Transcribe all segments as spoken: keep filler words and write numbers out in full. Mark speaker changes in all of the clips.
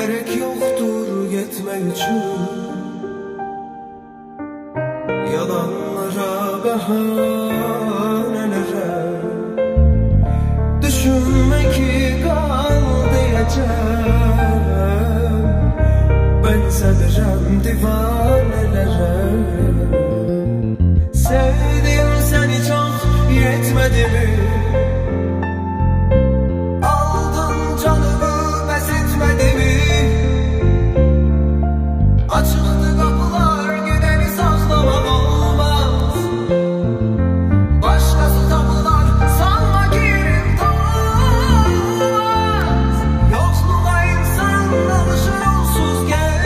Speaker 1: Gerek yoktur gitmek için yalanlara, bahanelere. Düşünme ki kal diyeceğim, benzedirem divanelere. Sevdim seni çok, yetmedi mi? Aldın canımı, pes etmedi mi? Açıktı kapılar, gideni saklamak olmaz. Başkası tapılar, sanma ki yerim kalmaz. Yoksulluğa insan alışır, onsuz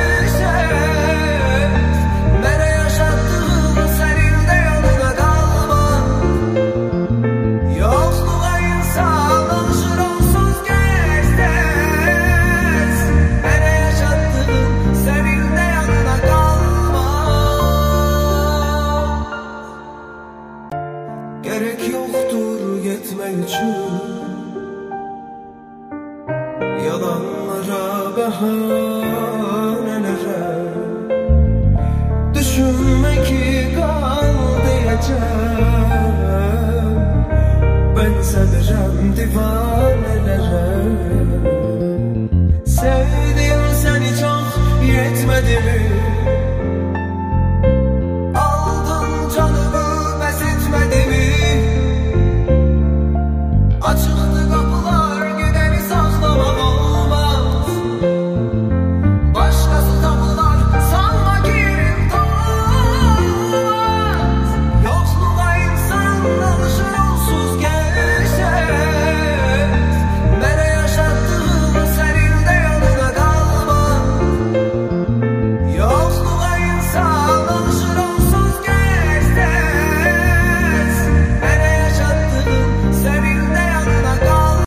Speaker 1: geçmez. Nereye yaşattığın senin de yanına kalmaz. Yoksulluğa insan alışır, onsuz geçmez. Nereye yaşattığın senin de yanına kalmaz. Gerek yoktur gitmek için yalanlara, bahanelere. Düşünme ki kal diyeceğim, benzedirem divanelere. Sevdim seni çok, yetmedi mi?